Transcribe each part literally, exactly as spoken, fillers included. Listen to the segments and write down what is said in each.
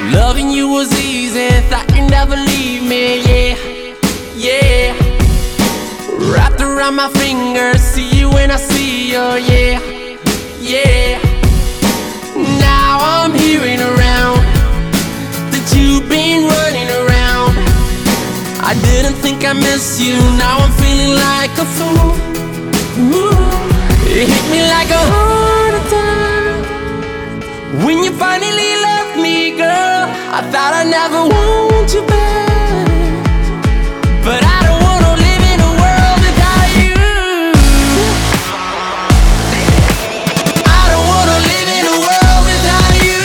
Loving you was easy, thought you'd never leave me, yeah, yeah. Wrapped around my finger, see you when I see you, yeah, yeah. Now I'm hearing around that you've been running around. I didn't think I miss you, now I'm feeling like a fool. Ooh. It hit me like a heart attack when you finally left me, girl. I thought I'd never want you back, but I don't wanna live in a world without you. I don't wanna live in a world without you.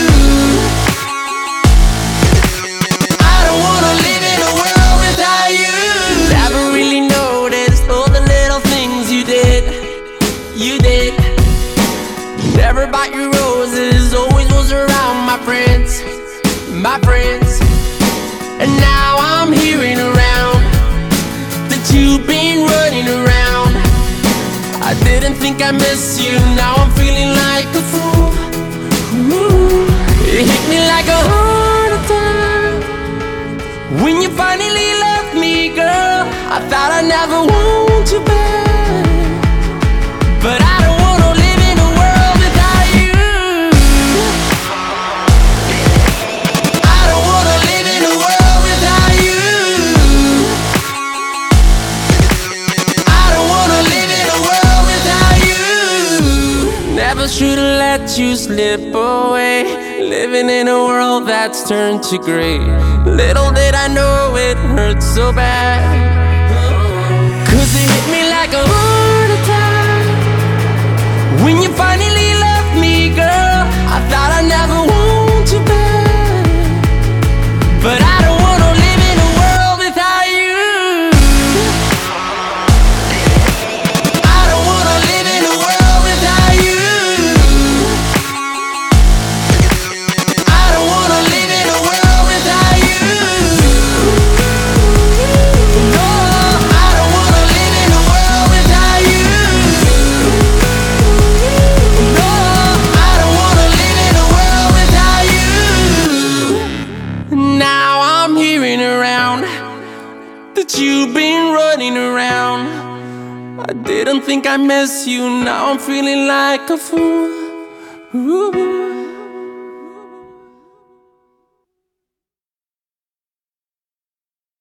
I don't wanna live in a world without you. Never really noticed all the little things you did, you did. Never bought you roses, always was around my friends, my friends. And now I'm hearing around that you've been running around. I didn't think I miss you, now I'm feeling like a fool. Ooh. It hit me like a heart attack when you finally left me, girl. I thought I'd never want you back, but I don't wanna live in a world without you. I don't wanna live in a world without you. I don't wanna live in a world without you. Never should've let you slip away, living in a world that's turned to gray. Little did I know it hurt so bad, 'cause it hit me like a heart attack when you finally left me, girl. I thought I'd never want you back, but I don't wanna live in a world without you. I don't wanna live in a world without you. I don't wanna live in a world without you. No, I don't wanna live in a world without you. No, I don't wanna live in a world without you. Now I'm hearing around that you've been running around. I didn't think I miss you, now I'm feeling like a fool. Ooh.